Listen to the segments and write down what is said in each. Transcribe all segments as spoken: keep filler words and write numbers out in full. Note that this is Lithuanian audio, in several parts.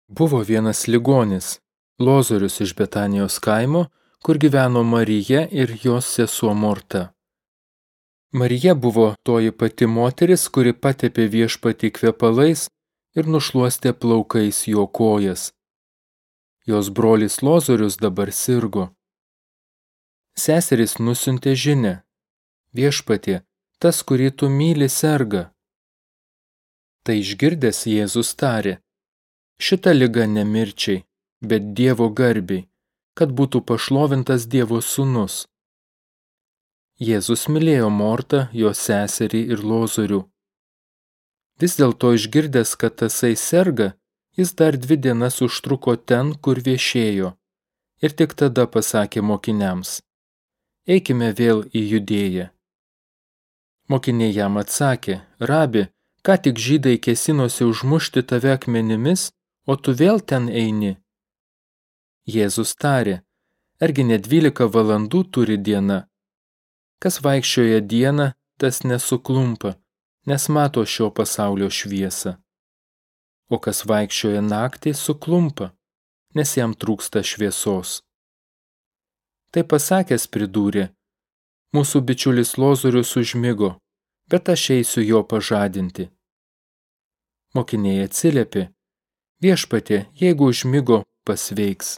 Buvo vienas ligonis, Lozorius iš Betanijos kaimo, kur gyveno Marija ir jos sesuo Morta. Marija buvo toji pati moteris, kuri patepė viešpatį kvepalais ir nušluostė plaukais jo kojas. Jos brolis Lozorius dabar sirgo. Seserys nusiuntė žinią: viešpatie, tas, kurį tu myli, serga. Tai išgirdęs Jėzus tarė: šita liga ne mirčiai, bet Dievo garbei, kad būtų pašlovintas Dievo sūnus. Jėzus mylėjo Mortą, jo seserį ir Lozorių. Vis dėlto išgirdęs, kad tasai serga, jis dar dvi dienas užtruko ten, kur viešėjo, ir tik tada pasakė mokiniams: eikime vėl į Judėją. Mokiniai jam atsakė: rabi, ką tik žydai kėsinosi užmušti tave akmenimis, o tu vėl ten eini. Jėzus tarė: argi ne dvylika valandų turi diena? Kas vaikščioja dieną, tas nesuklumpa, nes mato šio pasaulio šviesą. O kas vaikščioja naktį, suklumpa, nes jam trūksta šviesos. Tai pasakęs pridūrė: mūsų bičiulis Lozorius užmigo, bet aš eisiu jo pažadinti. Mokiniai atsiliepė: viešpatie, jeigu užmigo, pasveiks.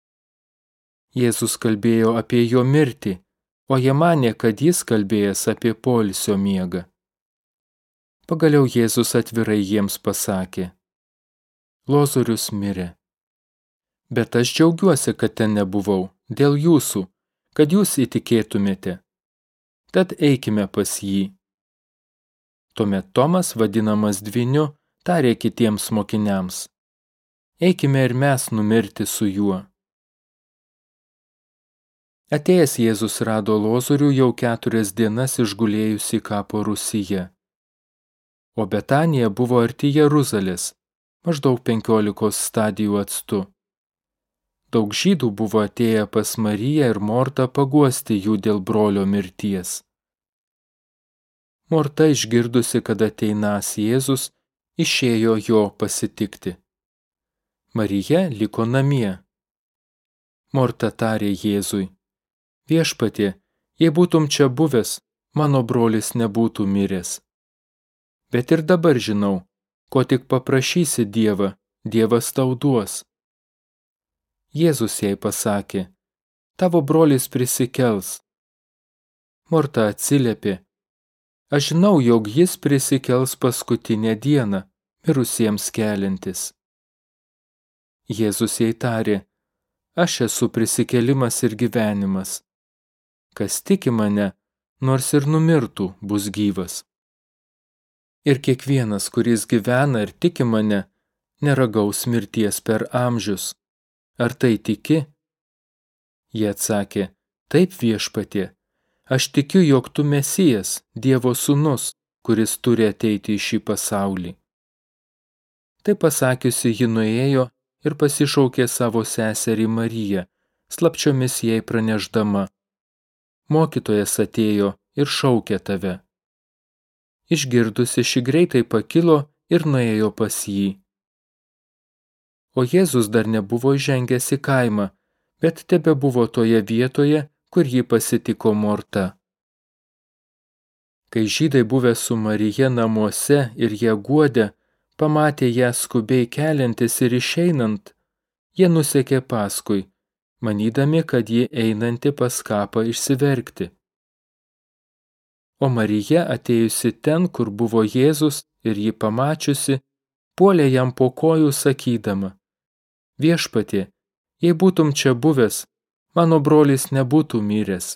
Jėzus kalbėjo apie jo mirtį, o jie manė, kad jis kalbėjęs apie poilsio miegą. Pagaliau Jėzus atvirai jiems pasakė: Lozorius mirė. Bet aš džiaugiuosi, kad ten nebuvau, dėl jūsų, kad jūs įtikėtumėte. Tad eikime pas jį. Tuomet Tomas, vadinamas Dvyniu, tarė kitiems mokiniams: eikime ir mes numirti su juo. Atėjęs Jėzus rado Lozorių jau keturias dienas išgulėjusį kapo rūsyje. O Betanija buvo arti Jeruzalės, maždaug penkiolikos stadijų atstu. Daug žydų buvo atėję pas Mariją ir Mortą paguosti jų dėl brolio mirties. Morta, išgirdusi, kad ateinas Jėzus, išėjo jo pasitikti. Marija liko namie. Morta tarė Jėzui: viešpatie, jei būtum čia buvęs, mano brolis nebūtų miręs. Bet ir dabar žinau, ko tik paprašysi Dievą, Dievas tau duos. Jėzus jai pasakė: tavo brolis prisikels. Morta atsiliepė: aš žinau, jog jis prisikels paskutinę dieną, mirusiems keliantis. Jėzus jai tarė: aš esu prisikėlimas ir gyvenimas. Kas tiki mane, nors ir numirtų, bus gyvas. Ir kiekvienas, kuris gyvena ir tiki mane, neragaus mirties per amžius. Ar tai tiki? Jie atsakė: taip, viešpatie, aš tikiu, jog tu Mesijas, Dievo sūnus, kuris turi ateiti į šį pasaulį. Tai pasakiusi, ji nuėjo ir pasišaukė savo seserį Mariją, slapčiomis jai pranešdama: mokytojas atėjo ir šaukė tave. Išgirdusi, ši greitai pakilo ir nuėjo pas jį. O Jėzus dar nebuvo įžengęs į kaimą, bet tebebuvo toje vietoje, kur jį pasitiko Morta. Kai žydai buvę su Marija namuose ir ją guodė, pamatė ją skubiai keliantis ir išeinant, jie nusekė paskui, manydami, kad ji einanti pas kapą išsiverkti. O Marija, atėjusi ten, kur buvo Jėzus, ir jį pamačiusi, puolė jam po kojų sakydama: viešpatie, jei būtum čia buvęs, mano brolis nebūtų miręs.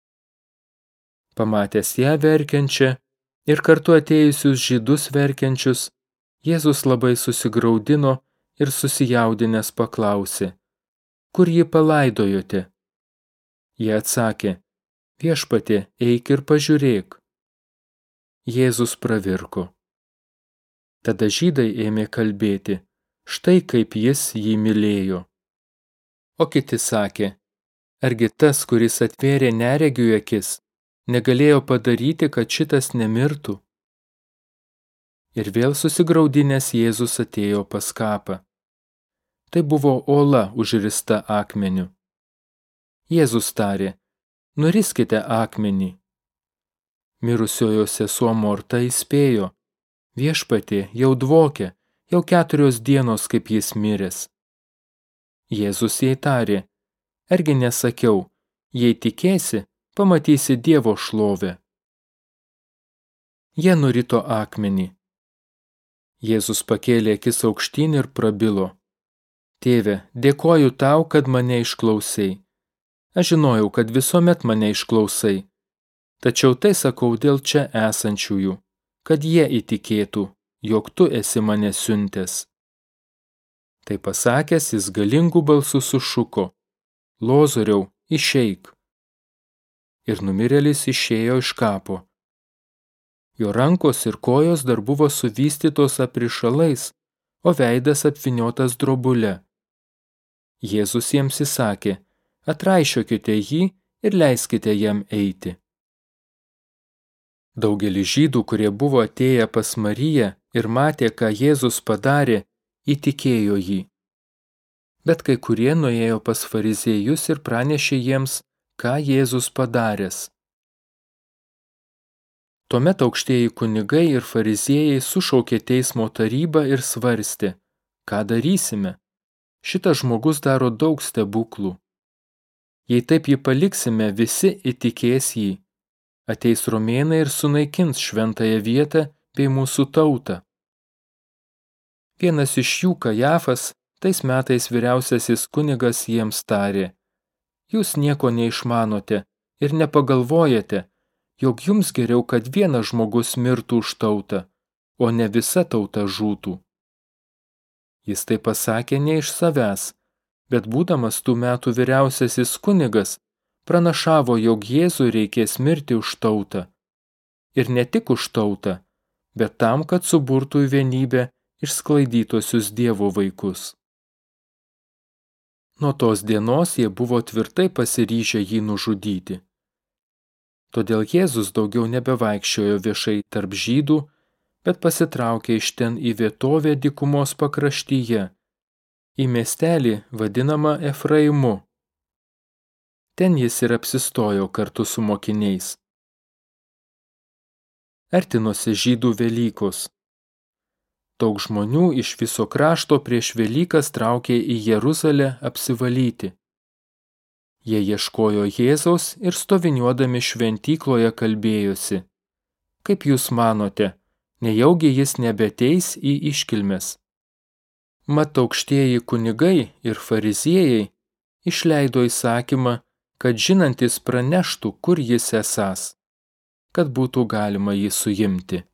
Pamatęs ją verkiančią ir kartu atėjusius žydus verkiančius, Jėzus labai susigraudino ir susijaudinęs paklausė: kur jį palaidojote? Jie atsakė: viešpatie, eik ir pažiūrėk. Jėzus pravirko. Tada žydai ėmė kalbėti: štai kaip jis jį mylėjo. O kiti sakė: argi tas, kuris atvėrė neregiui akis, negalėjo padaryti, kad šitas nemirtų? Ir vėl susigraudinęs Jėzus atėjo pas kapą. Tai buvo uola užrista akmeniu. Jėzus tarė, nuriskite akmenį. Mirusiojo sesuo Morta įspėjo, viešpatie, jau dvokia, jau keturios dienos, kaip jis miręs. Jėzus jai tarė, argi nesakiau, jei tikėsi, pamatysi Dievo šlovę. Jie nurito akmenį. Jėzus pakėlė akis aukštyn ir prabilo. Tėve, dėkoju tau, kad mane išklausei. Aš žinojau, kad visuomet mane išklausai. Tačiau tai sakau dėl čia esančiųjų, kad jie įtikėtų, jog tu esi mane siuntęs. Tai pasakęs, jis galingų balsų sušuko, Lozoriau, išeik. Ir numirėlis išėjo iš kapo. Jo rankos ir kojos dar buvo suvystytos aprišalais, o veidas apvyniotas drobule. Jėzus jiems įsakė, atraišiokite jį ir leiskite jam eiti. Daugelis žydų, kurie buvo atėję pas Mariją ir matė, ką Jėzus padarė, įtikėjo jį. Bet kai kurie nuėjo pas fariziejus ir pranešė jiems, ką Jėzus padaręs. Tuomet aukštieji kunigai ir fariziejai sušaukė teismo tarybą ir svarstė, ką darysime. Šitas žmogus daro daug stebuklų. Jei taip jį paliksime, visi įtikės jį. Ateis romėnai ir sunaikins šventąją vietą bei mūsų tautą. Vienas iš jų, Kajafas, tais metais vyriausiasis kunigas jiems tarė, jūs nieko neišmanote ir nepagalvojate, jog jums geriau, kad vienas žmogus mirtų už tautą, o ne visa tauta žūtų. Jis tai pasakė ne iš savęs, bet būdamas tų metų vyriausiasis kunigas, pranašavo, jog Jėzui reikės mirti už tautą. Ir ne tik už tautą, bet tam, kad suburtų į vienybę išsklaidytosius Dievo vaikus. Nuo tos dienos jie buvo tvirtai pasiryžę jį nužudyti. Todėl Jėzus daugiau nebevaikščiojo viešai tarp žydų, bet pasitraukė iš ten į vietovę dykumos pakraštyje, į miestelį vadinamą Efraimu. Ten jis ir apsistojo kartu su mokiniais. Artinosi žydų Velykos. Daug žmonių iš viso krašto prieš Velykas traukė į Jeruzalę apsivalyti. Jie ieškojo Jėzaus ir stoviniuodami šventykloje kalbėjosi. Kaip jūs manote, nejaugi jis nebeteis į iškilmes? Mat aukštieji kunigai ir fariziejai išleido įsakymą, kad žinantis praneštų, kur jis esąs, kad būtų galima jį suimti.